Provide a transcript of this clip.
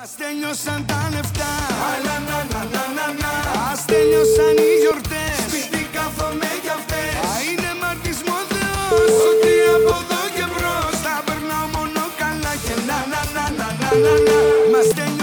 Μας τέλειωσαν τα λεφτά, ας τέλειωσαν οι γιορτές. Σπίτι κάθομαι κι αυτές. Είναι μαρτισμό Θεός, ότι από εδώ και μπρος θα περνάω μόνο καλά και να. Μας τέλειωσαν